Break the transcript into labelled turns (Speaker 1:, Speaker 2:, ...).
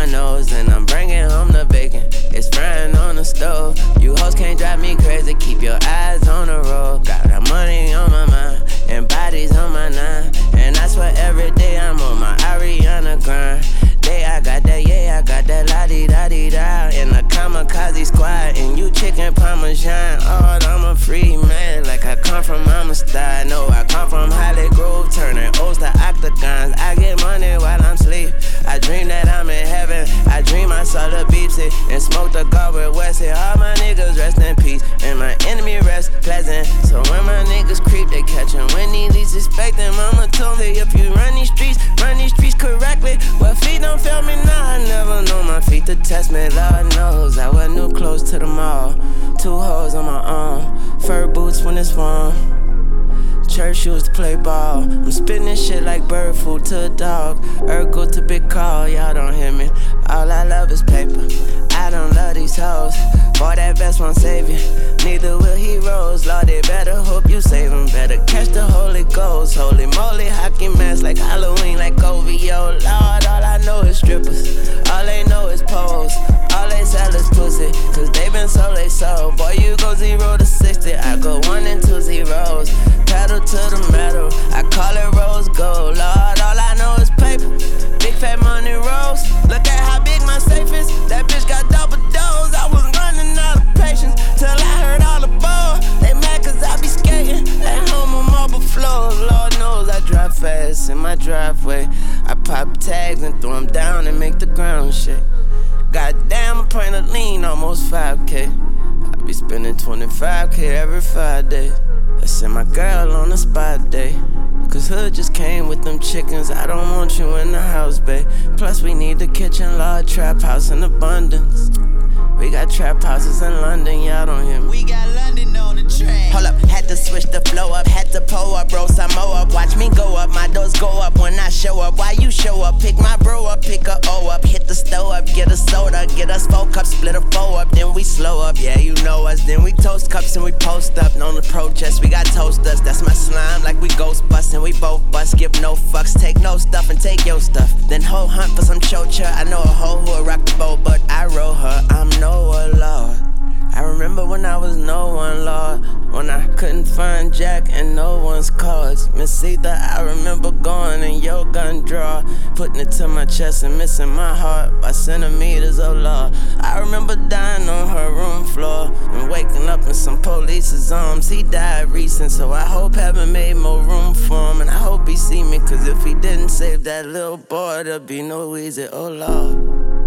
Speaker 1: nose, and I'm bringing home the bacon. It's frying on the stove. You hoes can't drive me crazy, keep your eyes on the road. Got that money on my mind, and bodies on my nine. And I swear every day I'm on my Ariana grind. Day I got that, yeah, I got that la-di-da-di-da. In the kamikaze squad, and you chicken parmesan. Oh, I'm a free man, like I come from Amistad. No, I come from Holly Grove, turning O's to octagons. I get money while I'm asleep. I dream that I'm in heaven. I dream I saw the beepsy and smoked a guard with Wesley. All my niggas rest in peace, and my enemy rest pleasant. So when my niggas creep, they catch 'em when they least expect them. Mama told me if you run these streets correctly. Well, feet don't fail me now. I never know my feet to test me. Lord knows I wear new clothes to the mall. 2 hoes on my arm, fur boots when it's warm. Church shoes to play ball. I'm spitting this shit like bird food to a dog. Urkel to big call, y'all don't hear me. All I love is paper. I don't love these hoes. Boy, that vest won't save you. Neither will heroes. Lord, they better hope you save them. Better catch the Holy Ghost. Holy moly, hockey mask like Halloween, like OVO. Lord, all I know is strippers. All they know is pose. All they sell is pussy. Cause they been sold, they sold. Boy, you go 0 to 60. I go 1 and 2 zeros. Pedal to the metal, I call it rose gold. Lord, all I know is paper. Big fat money rolls. Look at how big my safe is. That bitch got double doors. I was running out of patience till I heard all the balls. They mad cause I be skating at home on marble floors. Lord knows I drive fast in my driveway. I pop tags and throw them down and make the ground shake. Goddamn, a pint of lean, almost 5K. I be spending 25K every 5 days. I sent my girl on a spot day. Cause hood just came with them chickens. I don't want you in the house, babe. Plus we need the kitchen, large trap house in abundance. We got trap houses in London, y'all don't hear me.
Speaker 2: We got London on the track.
Speaker 1: Hold up, had to switch the flow up. Had to pull up, roll some more up. Watch me go up, my doors go up when I show up. Why you show up? Pick my bro up, pick a O up. Hit the stove up, get a soda. Get us 4 cups, split a 4 up. Then we slow up, yeah you know us. Then we toast cups and we post up. Known to protest, we got toasters. That's my slime, like we ghost bustin'. We both bust, give no fucks. Take no stuff and take your stuff. Then hoe hunt for some chocha. I know a hoe who'll rock the boat, but I roll her. I'm Noah, Lord. I remember when I was no one, Lord. When I couldn't find Jack and no one's cards. Miss Ether, I remember going in your gun drawer, putting it to my chest and missing my heart by centimeters, oh Lord. I remember dying on her room floor and waking up in some police's arms. He died recent, so I hope heaven made more room for him. And I hope he see me, cause if he didn't save that little boy, there'd be no easy, oh Lord.